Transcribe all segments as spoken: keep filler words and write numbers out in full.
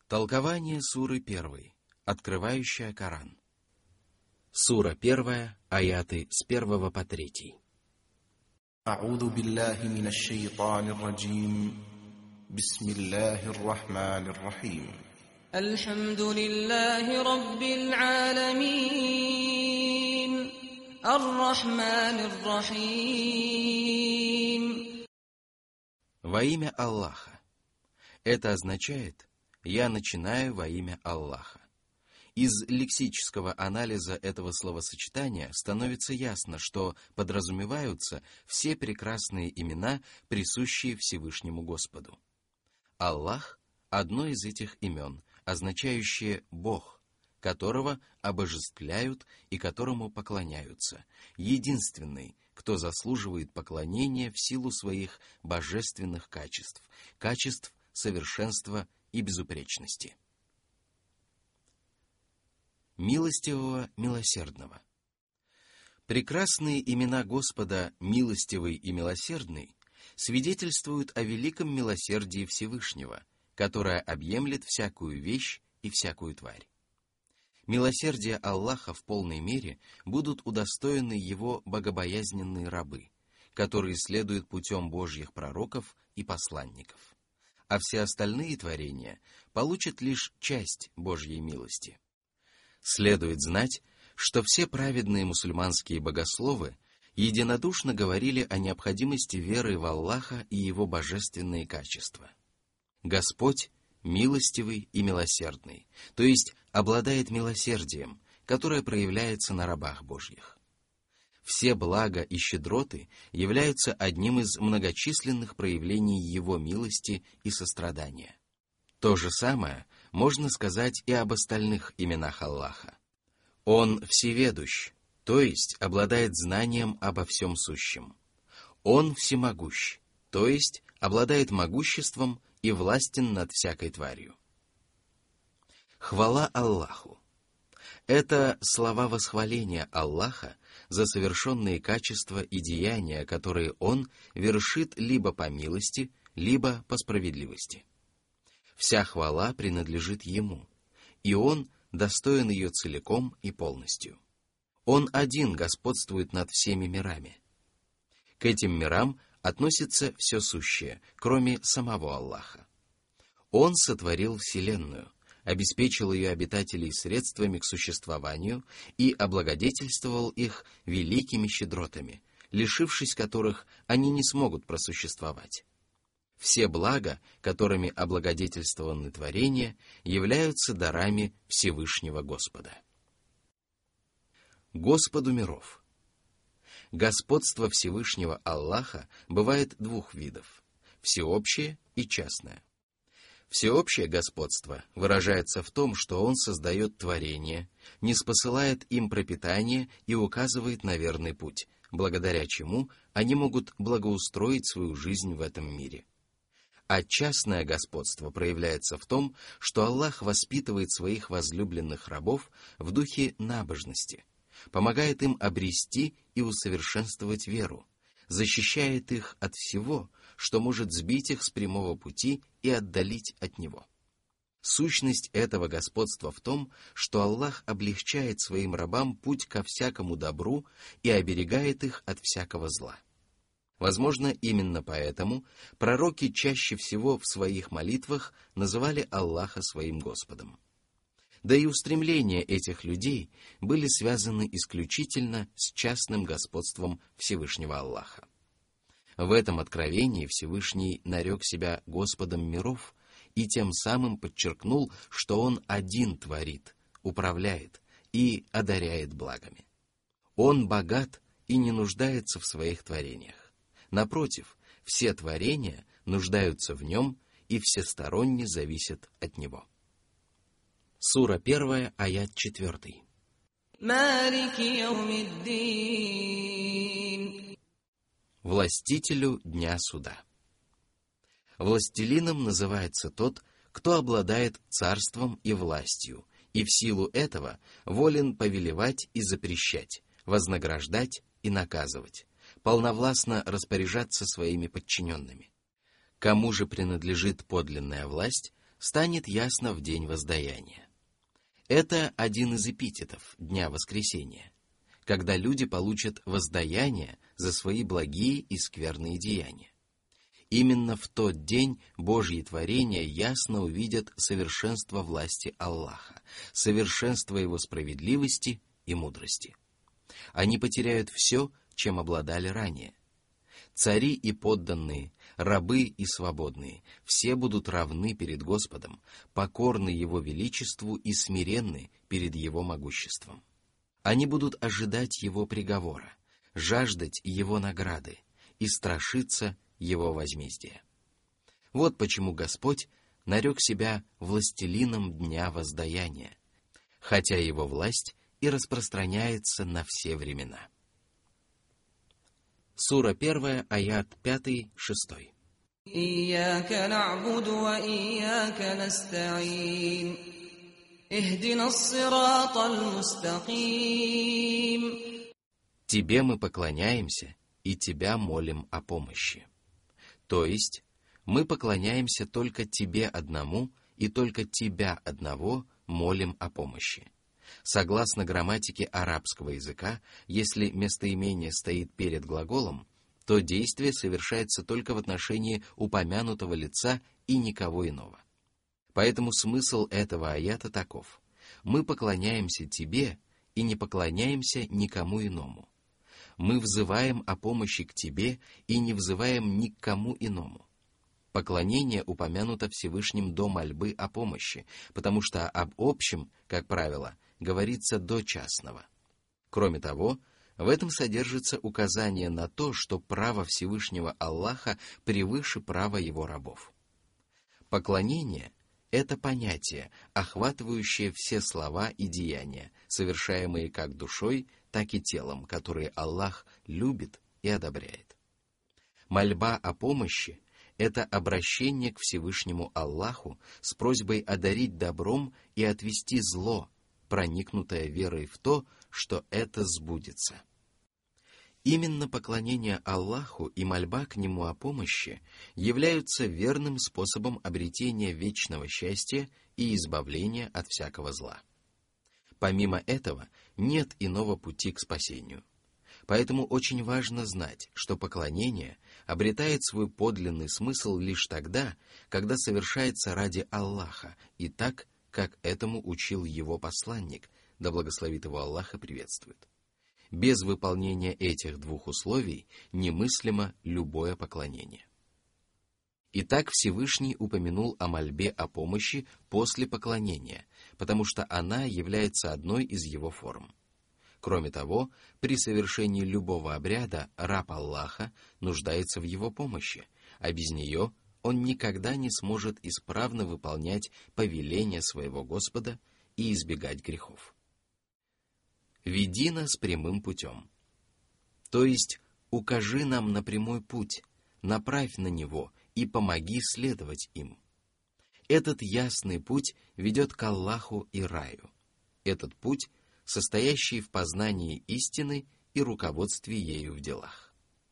Толкование суры первой, открывающая Коран. Сура первая, аяты с первого по третий. أعوذ بالله من الشيطان الرجيم بسم الله الرحمن الرحيم الحمد لله رب العالمين الرحمن الرحيم. Во имя Аллаха. Это означает «я начинаю во имя Аллаха». Из лексического анализа этого словосочетания становится ясно, что подразумеваются все прекрасные имена, присущие Всевышнему Господу. Аллах – одно из этих имен, означающее «Бог», которого обожествляют и которому поклоняются, единственный, кто заслуживает поклонения в силу своих божественных качеств, качеств совершенства и безупречности. Милостивого, милосердного. Прекрасные имена Господа, милостивый и милосердный, свидетельствуют о великом милосердии Всевышнего, которое объемлет всякую вещь и всякую тварь. Милосердия Аллаха в полной мере будут удостоены его богобоязненные рабы, которые следуют путем Божьих пророков и посланников, а все остальные творения получат лишь часть Божьей милости. Следует знать, что все праведные мусульманские богословы единодушно говорили о необходимости веры в Аллаха и его божественные качества. Господь милостивый и милосердный, то есть обладает милосердием, которое проявляется на рабах Божьих. Все блага и щедроты являются одним из многочисленных проявлений его милости и сострадания. То же самое можно сказать и об остальных именах Аллаха. Он всеведущ, то есть обладает знанием обо всем сущем. Он всемогущ, то есть обладает могуществом и властен над всякой тварью. Хвала Аллаху. Это слова восхваления Аллаха за совершенные качества и деяния, которые Он вершит либо по милости, либо по справедливости. Вся хвала принадлежит Ему, и Он достоин ее целиком и полностью. Он один господствует над всеми мирами. К этим мирам относится все сущее, кроме самого Аллаха. Он сотворил Вселенную, обеспечил ее обитателей средствами к существованию и облагодетельствовал их великими щедротами, лишившись которых они не смогут просуществовать. Все блага, которыми облагодетельствованы творения, являются дарами Всевышнего Господа. Господу миров. Господство Всевышнего Аллаха бывает двух видов – всеобщее и частное. Всеобщее господство выражается в том, что Он создает творения, ниспосылает им пропитание и указывает на верный путь, благодаря чему они могут благоустроить свою жизнь в этом мире. А частное господство проявляется в том, что Аллах воспитывает своих возлюбленных рабов в духе набожности, помогает им обрести и усовершенствовать веру, защищает их от всего, что может сбить их с прямого пути и отдалить от него. Сущность этого господства в том, что Аллах облегчает своим рабам путь ко всякому добру и оберегает их от всякого зла. Возможно, именно поэтому пророки чаще всего в своих молитвах называли Аллаха своим Господом. Да и устремления этих людей были связаны исключительно с частным господством Всевышнего Аллаха. В этом откровении Всевышний нарек себя Господом миров и тем самым подчеркнул, что Он один творит, управляет и одаряет благами. Он богат и не нуждается в своих творениях. Напротив, все творения нуждаются в Нем и всесторонне зависят от Него. Сура первая, аят четвертый. Властителю Дня Суда. Властелином называется тот, кто обладает царством и властью, и в силу этого волен повелевать и запрещать, вознаграждать и наказывать, полновластно распоряжаться своими подчиненными. Кому же принадлежит подлинная власть, станет ясно в день воздаяния. Это один из эпитетов Дня Воскресения, когда люди получат воздаяние за свои благие и скверные деяния. Именно в тот день Божьи творения ясно увидят совершенство власти Аллаха, совершенство Его справедливости и мудрости. Они потеряют все, чем обладали ранее. Цари и подданные, рабы и свободные, все будут равны перед Господом, покорны Его величеству и смиренны перед Его могуществом. Они будут ожидать Его приговора, жаждать Его награды и страшиться Его возмездия. Вот почему Господь нарек себя властелином Дня Воздаяния, хотя Его власть и распространяется на все времена. Сура первая, аят пятый, шестой. إياك نعبد وإياك نستعين اهدنا الصراط المستقيم. Тебе мы поклоняемся и Тебя молим о помощи. То есть, мы поклоняемся только Тебе одному и только Тебя одного молим о помощи. Согласно грамматике арабского языка, если местоимение стоит перед глаголом, то действие совершается только в отношении упомянутого лица и никого иного. Поэтому смысл этого аята таков: мы поклоняемся Тебе и не поклоняемся никому иному. Мы взываем о помощи к Тебе и не взываем ни к кому иному. Поклонение упомянуто Всевышним до мольбы о помощи, потому что об общем, как правило, говорится до частного. Кроме того, в этом содержится указание на то, что право Всевышнего Аллаха превыше права Его рабов. Поклонение — это понятие, охватывающее все слова и деяния, совершаемые как душой, так и телом, которые Аллах любит и одобряет. Мольба о помощи — это обращение к Всевышнему Аллаху с просьбой одарить добром и отвести зло, проникнутое верой в то, что это сбудется. Именно поклонение Аллаху и мольба к Нему о помощи являются верным способом обретения вечного счастья и избавления от всякого зла. Помимо этого, нет иного пути к спасению. Поэтому очень важно знать, что поклонение обретает свой подлинный смысл лишь тогда, когда совершается ради Аллаха и так, как этому учил Его посланник, да благословит Его Аллах и приветствует. Без выполнения этих двух условий немыслимо любое поклонение. Итак, Всевышний упомянул о мольбе о помощи после поклонения, потому что она является одной из его форм. Кроме того, при совершении любого обряда раб Аллаха нуждается в его помощи, а без нее он никогда не сможет исправно выполнять повеления своего Господа и избегать грехов. «Веди нас прямым путем», то есть укажи нам на прямой путь, направь на него и помоги следовать им. Этот ясный путь ведет к Аллаху и раю. Этот путь, состоящий в познании истины и руководстве ею в делах.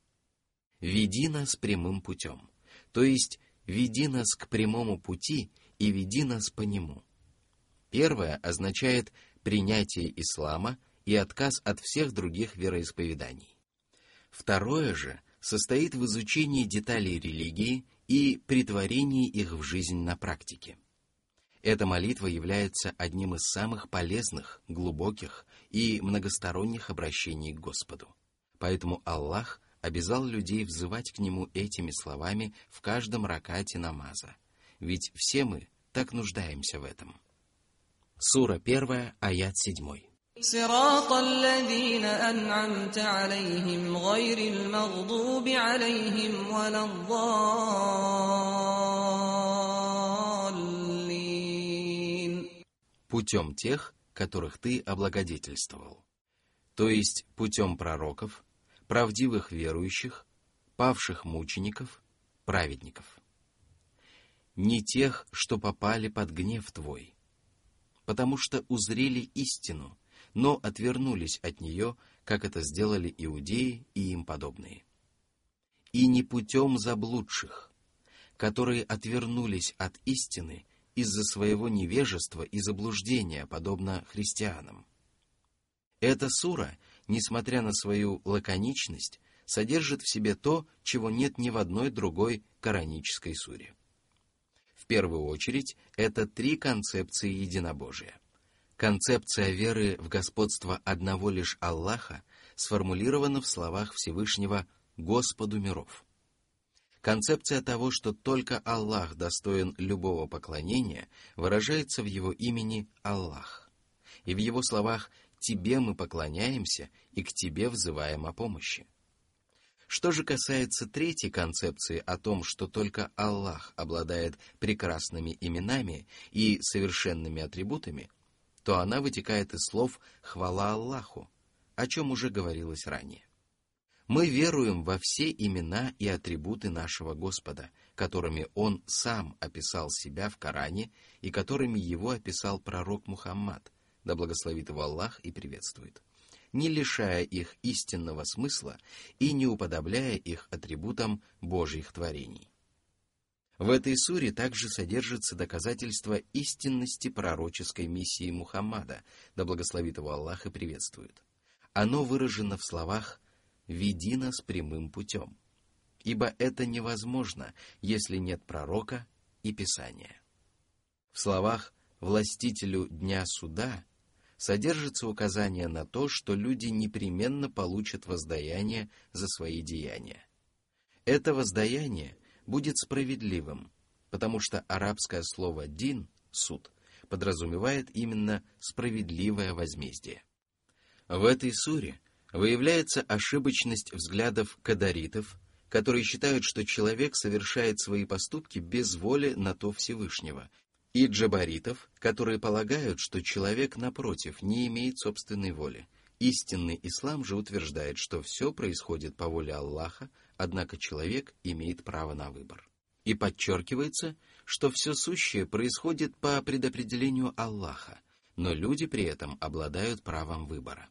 «Веди нас прямым путем», то есть веди нас к прямому пути и веди нас по нему. Первое означает принятие ислама и отказ от всех других вероисповеданий. Второе же состоит в изучении деталей религии и претворении их в жизнь на практике. Эта молитва является одним из самых полезных, глубоких и многосторонних обращений к Господу. Поэтому Аллах обязал людей взывать к Нему этими словами в каждом ракате намаза, ведь все мы так нуждаемся в этом. Сура первая, аят седьмой. صراط الذين أنعمت عليهم غير المغضوب عليهم ولا الضالين. Путем тех, которых ты облагодетельствовал, то есть путем пророков, правдивых верующих, павших мучеников, праведников. Не тех, что попали под гнев твой, потому что узрели истину, но отвернулись от нее, как это сделали иудеи и им подобные. И не путем заблудших, которые отвернулись от истины из-за своего невежества и заблуждения, подобно христианам. Эта сура, несмотря на свою лаконичность, содержит в себе то, чего нет ни в одной другой коранической суре. В первую очередь, это три концепции единобожия. Концепция веры в господство одного лишь Аллаха сформулирована в словах Всевышнего «Господу миров». Концепция того, что только Аллах достоин любого поклонения, выражается в его имени Аллах. И в его словах «Тебе мы поклоняемся и к Тебе взываем о помощи». Что же касается третьей концепции о том, что только Аллах обладает прекрасными именами и совершенными атрибутами, то она вытекает из слов «хвала Аллаху», о чем уже говорилось ранее. Мы веруем во все имена и атрибуты нашего Господа, которыми Он сам описал себя в Коране и которыми Его описал пророк Мухаммад, да благословит Его Аллах и приветствует, не лишая их истинного смысла и не уподобляя их атрибутам Божьих творений. В этой суре также содержится доказательство истинности пророческой миссии Мухаммада, да благословит Его Аллах и приветствует. Оно выражено в словах «Веди нас прямым путем», ибо это невозможно, если нет пророка и Писания. В словах «Властителю дня суда» содержится указание на то, что люди непременно получат воздаяние за свои деяния. Это воздаяние будет справедливым, потому что арабское слово «дин» — суд подразумевает именно справедливое возмездие. В этой суре выявляется ошибочность взглядов кадаритов, которые считают, что человек совершает свои поступки без воли на то Всевышнего, и джабаритов, которые полагают, что человек, напротив, не имеет собственной воли. Истинный ислам же утверждает, что все происходит по воле Аллаха, однако человек имеет право на выбор. И подчеркивается, что все сущее происходит по предопределению Аллаха, но люди при этом обладают правом выбора.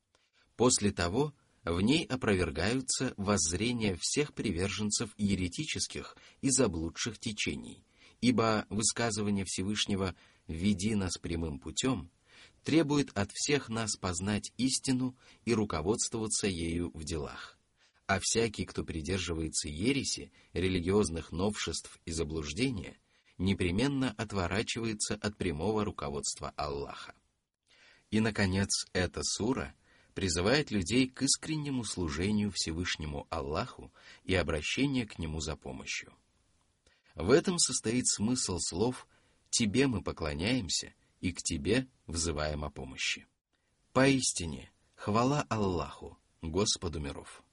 После того в ней опровергаются воззрения всех приверженцев еретических и заблудших течений, ибо высказывание Всевышнего «Веди нас прямым путем» требует от всех нас познать истину и руководствоваться ею в делах. А всякий, кто придерживается ереси, религиозных новшеств и заблуждения, непременно отворачивается от прямого руководства Аллаха. И, наконец, эта сура призывает людей к искреннему служению Всевышнему Аллаху и обращению к Нему за помощью. В этом состоит смысл слов «Тебе мы поклоняемся и к Тебе взываем о помощи». Поистине, хвала Аллаху, Господу миров.